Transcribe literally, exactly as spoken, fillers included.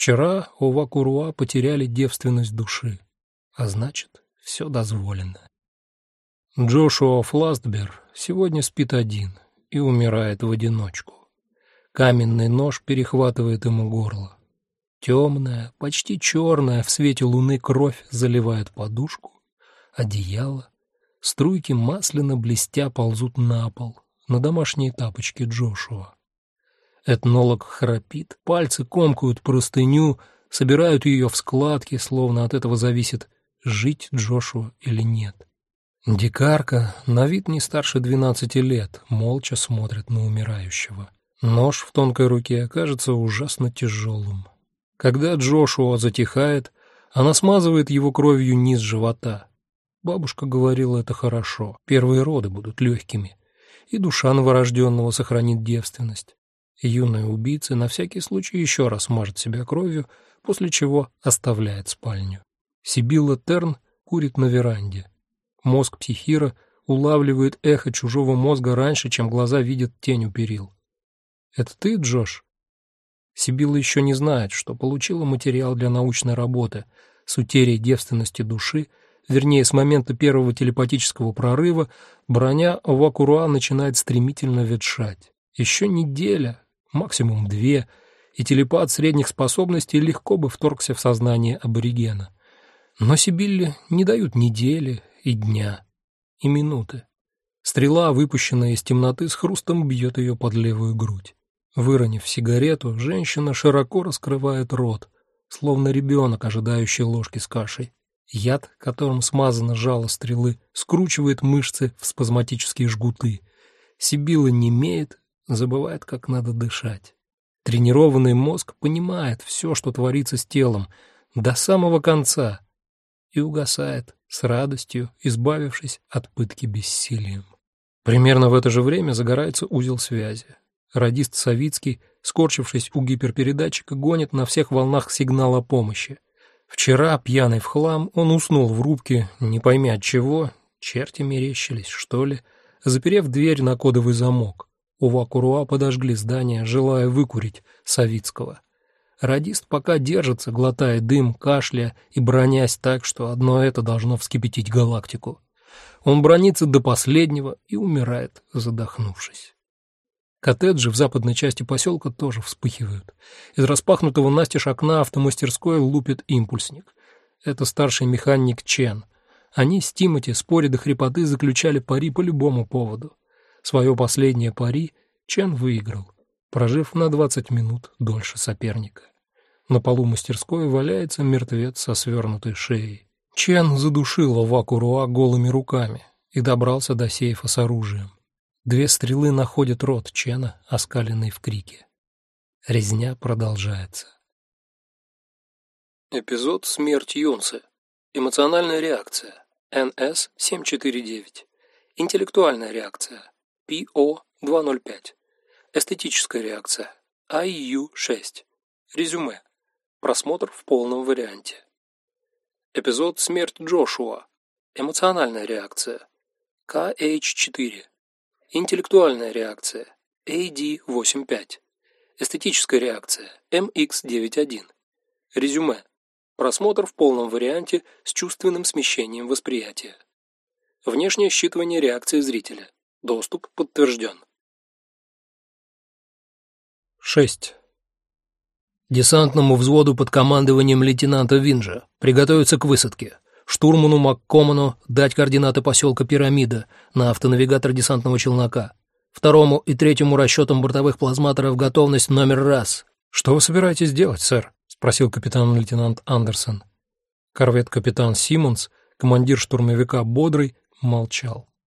Вчера Овакуруа потеряли девственность души, а значит, все дозволено. Джошуа Фластбер сегодня спит один и умирает в одиночку. Каменный нож перехватывает ему горло. Темная, почти черная в свете луны кровь заливает подушку, одеяло. Струйки масляно блестя ползут на пол, на домашние тапочки Джошуа. Этнолог храпит, пальцы комкают простыню, собирают ее в складки, словно от этого зависит, жить Джошуа или нет. Дикарка, на вид не старше двенадцати лет, молча смотрит на умирающего. Нож в тонкой руке кажется ужасно тяжелым. Когда Джошуа затихает, она смазывает его кровью низ живота. Бабушка говорила, это хорошо, первые роды будут легкими, и душа новорожденного сохранит девственность. Юная убийца на всякий случай еще раз мажет себя кровью, после чего оставляет спальню. Сибилла Терн курит на веранде. Мозг психира улавливает эхо чужого мозга раньше, чем глаза видят тень у перил. «Это ты, Джош?» Сибилла еще не знает, что получила материал для научной работы с утерей девственности души, вернее, с момента первого телепатического прорыва броня Овакуруа начинает стремительно ветшать. Еще неделя, максимум две, и телепат средних способностей легко бы вторгся в сознание аборигена. Но Сибилле не дают недели и дня, и минуты. Стрела, выпущенная из темноты, с хрустом бьет ее под левую грудь. Выронив сигарету, женщина широко раскрывает рот, словно ребенок, ожидающий ложки с кашей. Яд, которым смазано жало стрелы, скручивает мышцы в спазматические жгуты. Сибилла немеет, забывает, как надо дышать. Тренированный мозг понимает все, что творится с телом, до самого конца, и угасает с радостью, избавившись от пытки бессилием. Примерно в это же время загорается узел связи. Радист Савицкий, скорчившись у гиперпередатчика, гонит на всех волнах сигнал о помощи. Вчера, пьяный в хлам, он уснул в рубке, не пойми от чего, черти мерещились, что ли, заперев дверь на кодовый замок. Овакуруа подожгли здание, желая выкурить Савицкого. Радист пока держится, глотая дым, кашляя и бронясь так, что одно это должно вскипятить галактику. Он бронится до последнего и умирает, задохнувшись. Коттеджи в западной части поселка тоже вспыхивают. Из распахнутого настежь окна автомастерской лупит импульсник. Это старший механик Чен. Они с Тимоти, споря до хрипоты, заключали пари по любому поводу. Свое последнее пари Чен выиграл, прожив на двадцать минут дольше соперника. На полу мастерской валяется мертвец со свернутой шеей. Чен задушил Овакуруа голыми руками и добрался до сейфа с оружием. Две стрелы находят рот Чена, оскаленный в крике. Резня продолжается. Эпизод «Смерть Юнсы». Эмоциональная реакция. эн эс семь четыре девять. Интеллектуальная реакция. пи о два ноль пять. Эстетическая реакция. ай ю шесть. Резюме. Просмотр в полном варианте. Эпизод «Смерть Джошуа». Эмоциональная реакция. ка эйч четыре. Интеллектуальная реакция. эй ди восемь пять. Эстетическая реакция. эм икс девять один. Резюме. Просмотр в полном варианте с чувственным смещением восприятия. Внешнее считывание реакции зрителя. Доступ подтвержден. шесть. Десантному взводу под командованием лейтенанта Винджа приготовиться к высадке. Штурману МакКоману дать координаты поселка Пирамида на автонавигатор десантного челнока. Второму и третьему расчетам бортовых плазматоров готовность номер раз. «Что вы собираетесь делать, сэр?» — спросил капитан-лейтенант Андерсон. Корвет-капитан Симмонс, командир штурмовика Бодрый, молчал.